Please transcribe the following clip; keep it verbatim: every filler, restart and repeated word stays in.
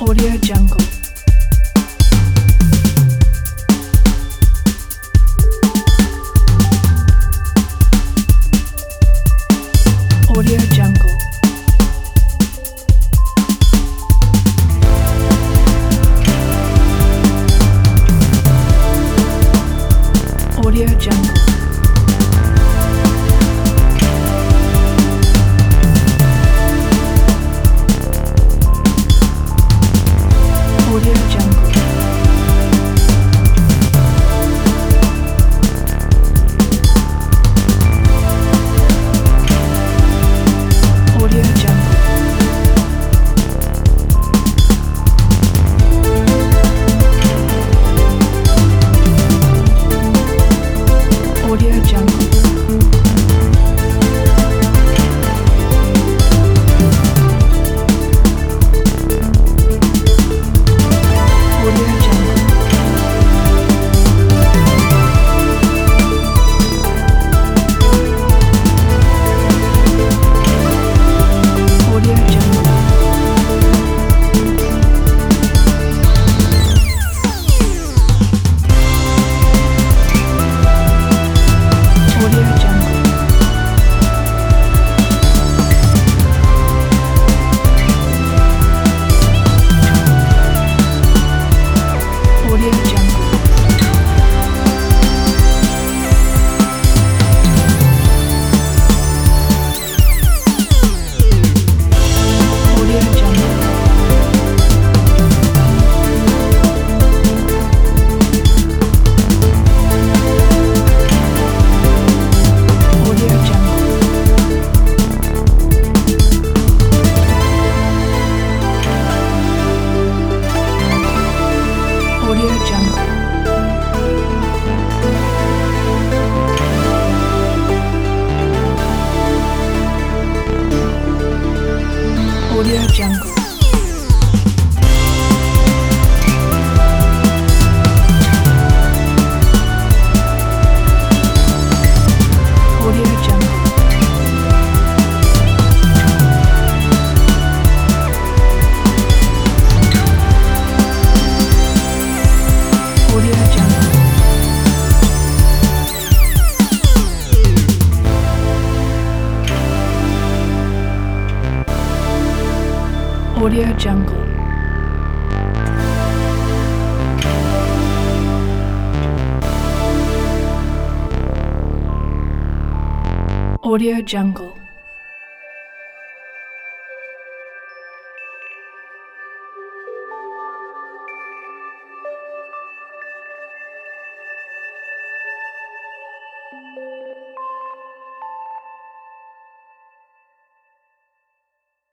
Audio Jungle. Audio Jungle. Audio Jungle. Audio Jungle. Audio Jungle. Audio Jungle. Audio Jungle. Audio Jungle. Audio Jungle. Audio Jungle. Audio Jungle. Audio Jungle. Audio Jungle. Audio Jungle. Audio Jungle. Audio Jungle. Audio Jungle. Audio Jungle.